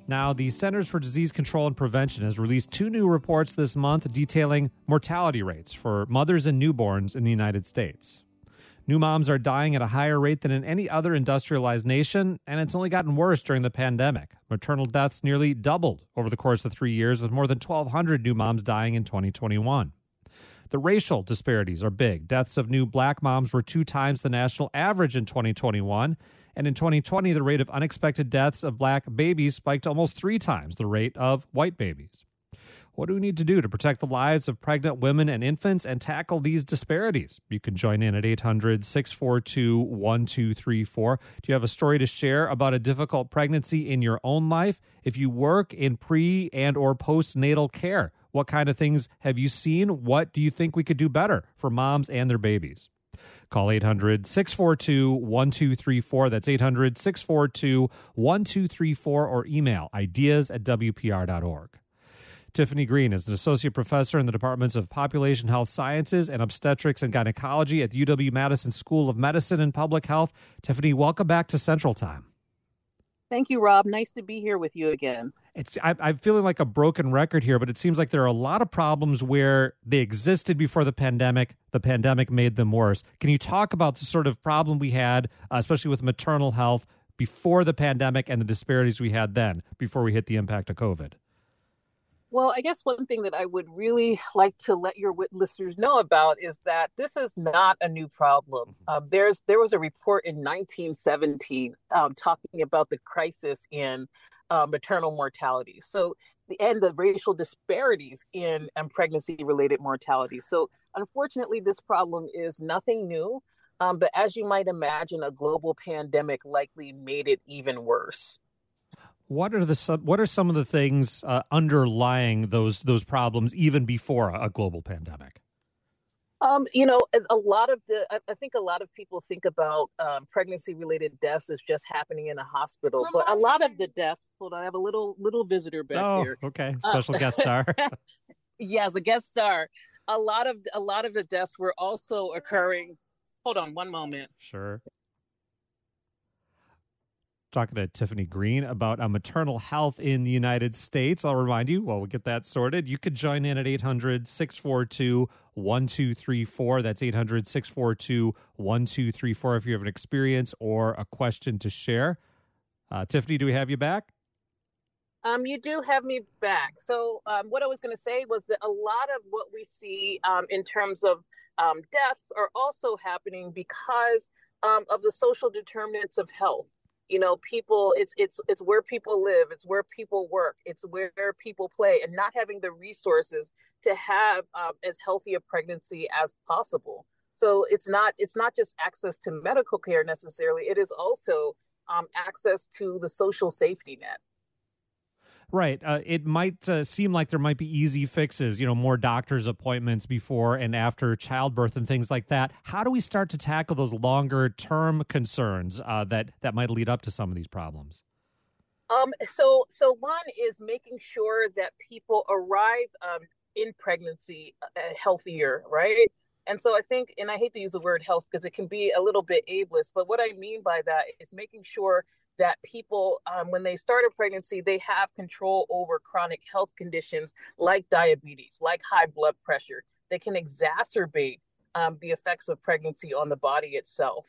Now, the Centers for Disease Control and Prevention has released 2 new reports this month detailing mortality rates for mothers and newborns in the United States. New moms are dying at a higher rate than in any other industrialized nation, and it's only gotten worse during the pandemic. Maternal deaths nearly doubled over the course of 3 years, with more than 1,200 new moms dying in 2021. The racial disparities are big. Deaths of new black moms were 2 times the national average in 2021. And in 2020, the rate of unexpected deaths of black babies spiked almost 3 times the rate of white babies. What do we need to do to protect the lives of pregnant women and infants and tackle these disparities? You can join in at 800-642-1234. Do you have a story to share about a difficult pregnancy in your own life? If you work in pre- and or postnatal care, what kind of things have you seen? What do you think we could do better for moms and their babies? Call 800-642-1234. That's 800-642-1234 or email ideas@wpr.org. Tiffany Green is an associate professor in the departments of Population Health Sciences and Obstetrics and Gynecology at the UW-Madison School of Medicine and Public Health. Tiffany, welcome back to Central Time. Thank you, Rob. Nice to be here with you again. I'm feeling like a broken record here, but it seems like there are a lot of problems where they existed before the pandemic. The pandemic made them worse. Can you talk about the sort of problem we had, especially with maternal health, before the pandemic and the disparities we had then, before we hit the impact of COVID? Well, I guess one thing that I would really like to let your listeners know about is that this is not a new problem. There was a report in 1917 talking about the crisis in maternal mortality. And the racial disparities in pregnancy-related mortality. So unfortunately, this problem is nothing new. But as you might imagine, a global pandemic likely made it even worse. What are some of the things underlying those problems even before a global pandemic? I think a lot of people think about pregnancy-related deaths as just happening in a hospital, but a lot of the deaths. Hold on, I have a little visitor back here. Oh, okay, special guest star. Yes, a guest star. A lot of the deaths were also occurring. Hold on, one moment. Sure. Talking to Tiffany Green about maternal health in the United States. I'll remind you, while we get that sorted, you could join in at 800-642-1234. That's 800-642-1234 if you have an experience or a question to share. Tiffany, do we have you back? You do have me back. So what I was going to say was that a lot of what we see in terms of deaths are also happening because of the social determinants of health. You know, people, it's where people live, it's where people work, it's where people play, and not having the resources to have as healthy a pregnancy as possible. So it's not just access to medical care necessarily, it is also access to the social safety net. Right. It might seem like there might be easy fixes, more doctor's appointments before and after childbirth and things like that. How do we start to tackle those longer term concerns that might lead up to some of these problems? So one is making sure that people arrive in pregnancy healthier, right? And so I think, and I hate to use the word health because it can be a little bit ableist, but what I mean by that is making sure that people, when they start a pregnancy, they have control over chronic health conditions like diabetes, like high blood pressure. They can exacerbate the effects of pregnancy on the body itself.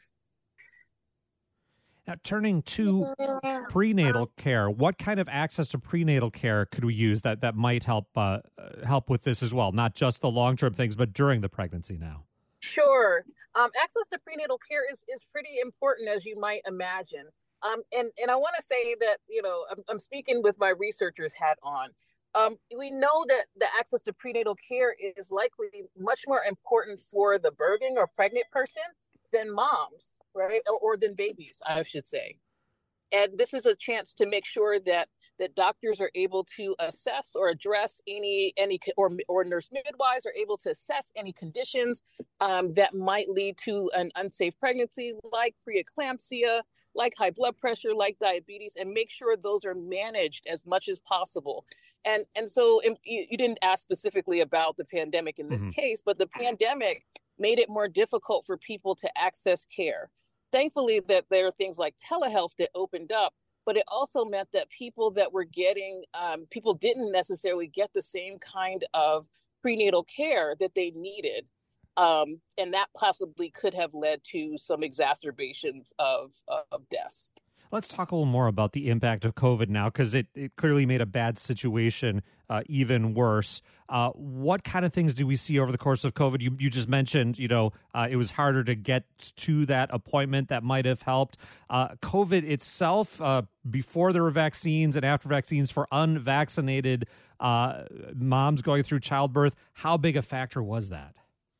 Now, turning to prenatal care, what kind of access to prenatal care could we use that might help with this as well? Not just the long-term things, but during the pregnancy now. Sure. Access to prenatal care is pretty important, as you might imagine. And I want to say that, I'm speaking with my researcher's hat on. We know that the access to prenatal care is likely much more important for the birthing or pregnant person than moms, right? Or than babies, I should say. And this is a chance to make sure that doctors are able to assess or address any or nurse midwives are able to assess any conditions that might lead to an unsafe pregnancy, like preeclampsia, like high blood pressure, like diabetes, and make sure those are managed as much as possible. And so you didn't ask specifically about the pandemic in this case, but the pandemic made it more difficult for people to access care. Thankfully, that there are things like telehealth that opened up, but it also meant that people that were getting, people didn't necessarily get the same kind of prenatal care that they needed. And that possibly could have led to some exacerbations of deaths. Let's talk a little more about the impact of COVID now, because it clearly made a bad situation even worse. What kind of things do we see over the course of COVID? You just mentioned, it was harder to get to that appointment. That might have helped. COVID itself, before there were vaccines and after vaccines for unvaccinated moms going through childbirth, how big a factor was that?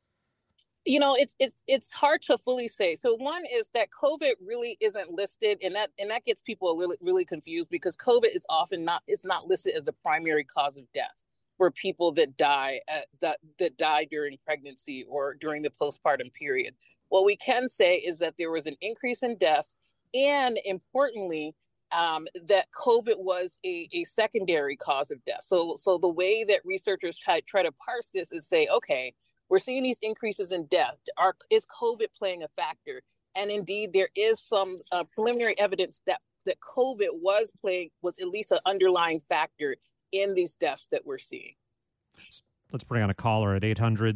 It's hard to fully say. So one is that COVID really isn't listed, and that gets people really, really confused, because COVID is often not listed as a primary cause of death for people that die during pregnancy or during the postpartum period. What we can say is that there was an increase in deaths, and importantly, that COVID was a secondary cause of death. So the way that researchers try to parse this is say, okay, we're seeing these increases in death. Is COVID playing a factor? And indeed, there is some preliminary evidence that COVID was at least an underlying factor in these deaths that we're seeing. Let's bring on a caller at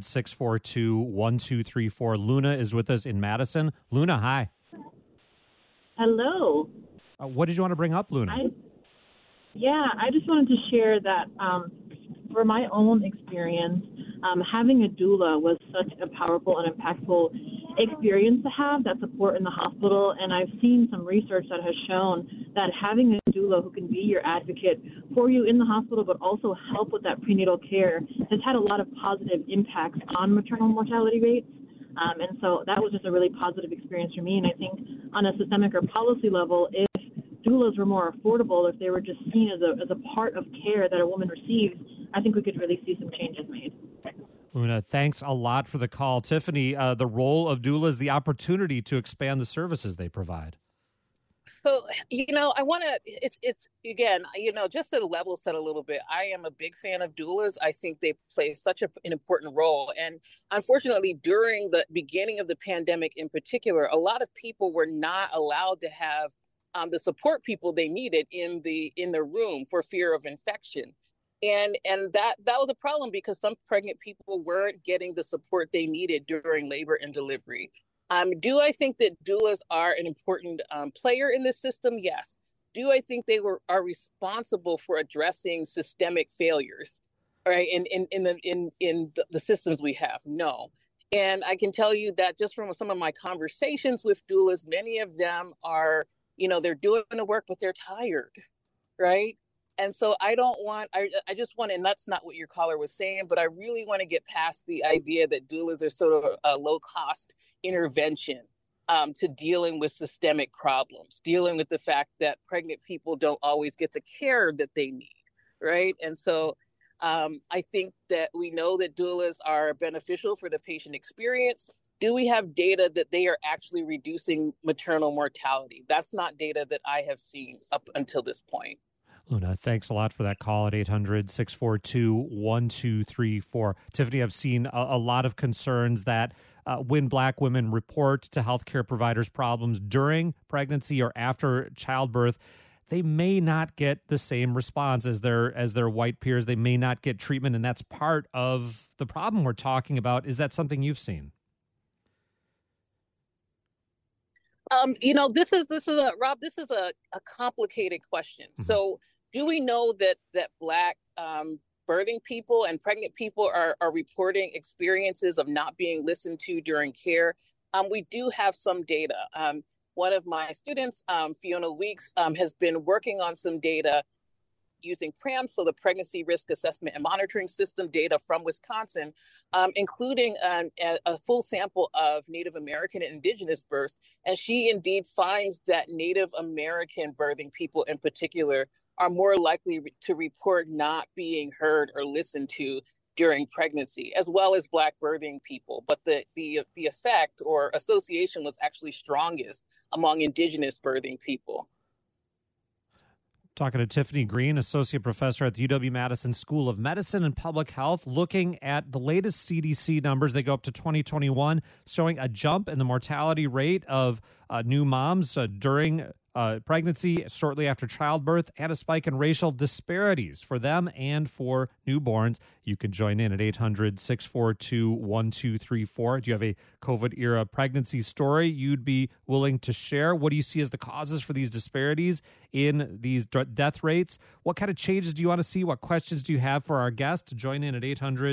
800-642-1234. Luna is with us in Madison. Luna, hi. Hello. What did you want to bring up, Luna? I just wanted to share that for my own experience, having a doula was such a powerful and impactful experience to have, that support in the hospital. And I've seen some research that has shown that having a doula who can be your advocate for you in the hospital, but also help with that prenatal care, has had a lot of positive impacts on maternal mortality rates. And so that was just a really positive experience for me. And I think on a systemic or policy level, if doulas were more affordable, if they were just seen as a part of care that a woman receives, I think we could really see some changes made. Luna, thanks a lot for the call. Tiffany, the role of doulas, the opportunity to expand the services they provide. So, I want to, it's again, just to level set a little bit, I am a big fan of doulas. I think they play such an important role. And unfortunately, during the beginning of the pandemic in particular, a lot of people were not allowed to have the support people they needed in the room for fear of infection. And that was a problem, because some pregnant people weren't getting the support they needed during labor and delivery. Do I think that doulas are an important player in this system? Yes. Do I think they are responsible for addressing systemic failures, right, in the systems we have? No. And I can tell you that just from some of my conversations with doulas, many of them are, they're doing the work, but they're tired, right? And so I just want, and that's not what your caller was saying, but I really want to get past the idea that doulas are sort of a low-cost intervention to dealing with systemic problems, dealing with the fact that pregnant people don't always get the care that they need, right? And so I think that we know that doulas are beneficial for the patient experience. Do we have data that they are actually reducing maternal mortality? That's not data that I have seen up until this point. Luna, thanks a lot for that call at 800-642-1234. Tiffany, I've seen a lot of concerns that when Black women report to healthcare providers problems during pregnancy or after childbirth, they may not get the same response as their white peers. They may not get treatment, and that's part of the problem we're talking about. Is that something you've seen? This is a complicated question. Mm-hmm. So do we know that Black birthing people and pregnant people are reporting experiences of not being listened to during care? We do have some data. One of my students, Fiona Weeks, has been working on some data using PRAM, so the Pregnancy Risk Assessment and Monitoring System data from Wisconsin, including a full sample of Native American and Indigenous births. And she indeed finds that Native American birthing people in particular are more likely to report not being heard or listened to during pregnancy, as well as Black birthing people. But the effect or association was actually strongest among Indigenous birthing people. Talking to Tiffany Green, Associate Professor at the UW-Madison School of Medicine and Public Health, looking at the latest CDC numbers. They go up to 2021, showing a jump in the mortality rate of new moms during pregnancy shortly after childbirth, and a spike in racial disparities for them and for newborns. You can join in at 800-642-1234. Do you have a COVID-era pregnancy story you'd be willing to share? What do you see as the causes for these disparities in these death rates? What kind of changes do you want to see? What questions do you have for our guests? Join in at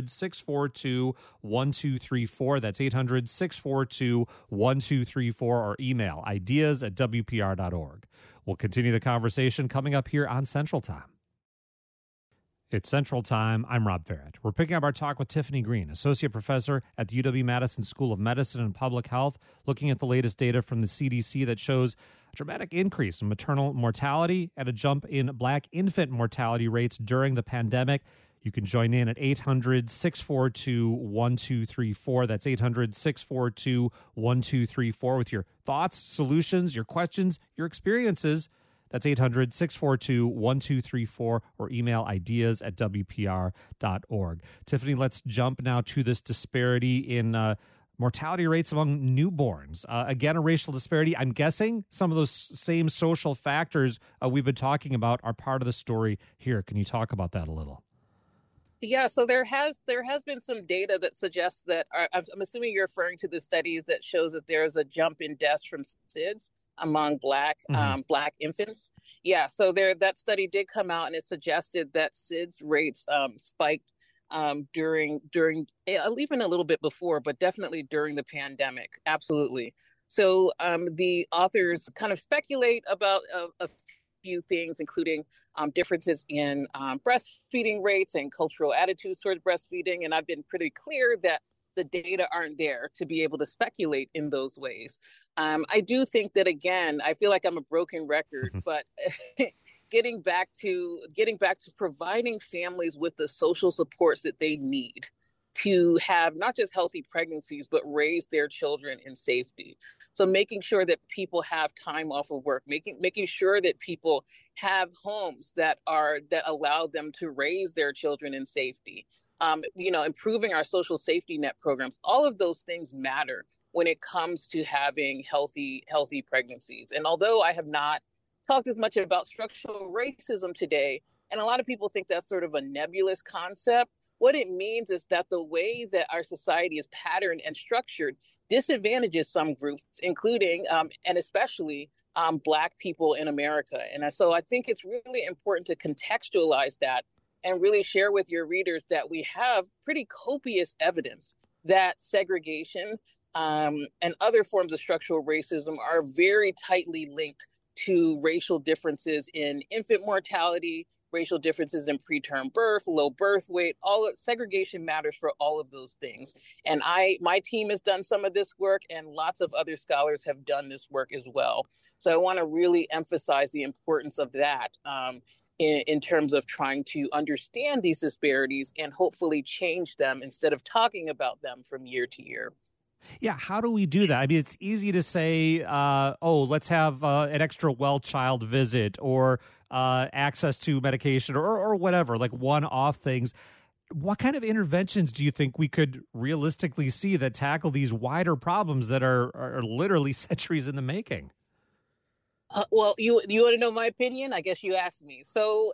800-642-1234. That's 800-642-1234, or email ideas@wpr.org. We'll continue the conversation coming up here on Central Time. It's Central Time. I'm Rob Farrett. We're picking up our talk with Tiffany Green, associate professor at the UW-Madison School of Medicine and Public Health, looking at the latest data from the CDC that shows a dramatic increase in maternal mortality and a jump in Black infant mortality rates during the pandemic. You can join in at 800-642-1234. That's 800-642-1234 with your thoughts, solutions, your questions, your experiences. That's 800-642-1234, or email ideas@wpr.org. Tiffany, let's jump now to this disparity in mortality rates among newborns. Again, a racial disparity. I'm guessing some of those same social factors we've been talking about are part of the story here. Can you talk about that a little? Yeah, so there has been some data that suggests that, I'm assuming you're referring to the studies that shows that there's a jump in deaths from SIDS among Black infants. Yeah, so that study did come out, and it suggested that SIDS rates spiked during even a little bit before, but definitely during the pandemic. Absolutely. So the authors kind of speculate about a few things, including differences in breastfeeding rates and cultural attitudes towards breastfeeding. And I've been pretty clear that the data aren't there to be able to speculate in those ways. I do think that, again, I feel like I'm a broken record, but getting back to providing families with the social supports that they need to have not just healthy pregnancies, but raise their children in safety. So making sure that people have time off of work, making sure that people have homes that allow them to raise their children in safety. Improving our social safety net programs, all of those things matter when it comes to having healthy pregnancies. And although I have not talked as much about structural racism today, and a lot of people think that's sort of a nebulous concept, what it means is that the way that our society is patterned and structured disadvantages some groups, including and especially Black people in America. And so I think it's really important to contextualize that and really share with your readers that we have pretty copious evidence that segregation and other forms of structural racism are very tightly linked to racial differences in infant mortality, racial differences in preterm birth, low birth weight. Segregation matters for all of those things. And my team has done some of this work, and lots of other scholars have done this work as well. So I want to really emphasize the importance of that in terms of trying to understand these disparities and hopefully change them instead of talking about them from year to year. Yeah, how do we do that? I mean, it's easy to say, let's have an extra well child visit, or access to medication, or whatever, like one-off things. What kind of interventions do you think we could realistically see that tackle these wider problems that are literally centuries in the making? Well, you want to know my opinion? I guess you asked me. So,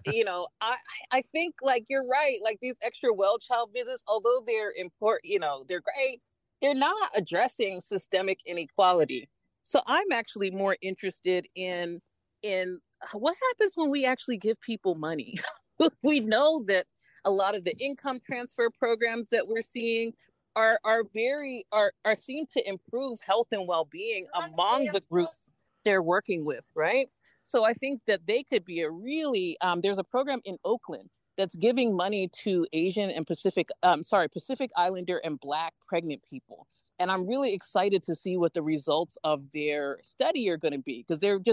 I think, like, you're right. Like, these extra well child visits, although they're important, they're great, they're not addressing systemic inequality. So I'm actually more interested in what happens when we actually give people money. We know that a lot of the income transfer programs that we're seeing are seem to improve health and well-being among the groups they're working with, right? So I think that they could be a really, there's a program in Oakland that's giving money to Asian and Pacific Islander and Black pregnant people. And I'm really excited to see what the results of their study are going to be, because they're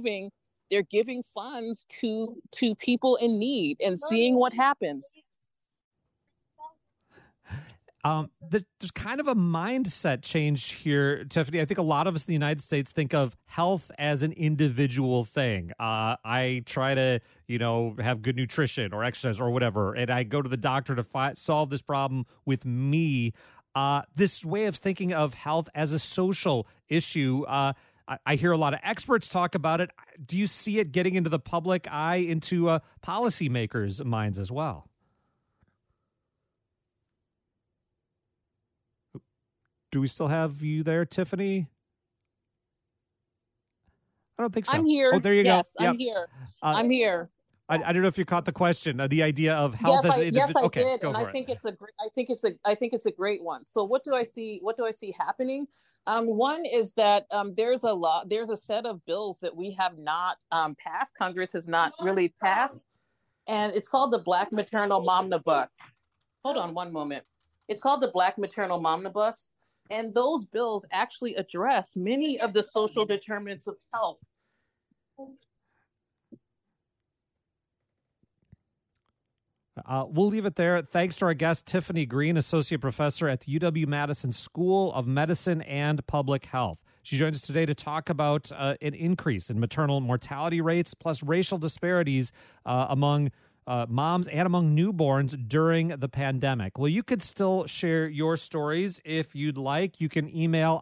giving funds to people in need and seeing what happens. There's kind of a mindset change here, Tiffany. I think a lot of us in the United States think of health as an individual thing. I try to, have good nutrition or exercise or whatever, and I go to the doctor to solve this problem with me. This way of thinking of health as a social issue, I hear a lot of experts talk about it. Do you see it getting into the public eye, into policymakers' minds as well? Do we still have you there, Tiffany? I don't think so. I'm here. Oh, there you go. Yes, I'm here. I'm here. I don't know if you caught the question. The idea of health as an individual. Yes, I okay, did, go and for I it. think it's a great one. So what do I see? What do I see happening? One is that there's a set of bills that we have not passed. Congress has not really passed, and it's called the Black Maternal Momnibus. Hold on one moment. It's called the Black Maternal Momnibus, and those bills actually address many of the social determinants of health. We'll leave it there. Thanks to our guest, Tiffany Green, Associate Professor at the UW-Madison School of Medicine and Public Health. She joins us today to talk about an increase in maternal mortality rates, plus racial disparities among moms and among newborns during the pandemic. Well, you could still share your stories if you'd like. You can email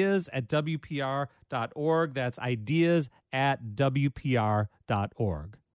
ideas@wpr.org. That's ideas@wpr.org.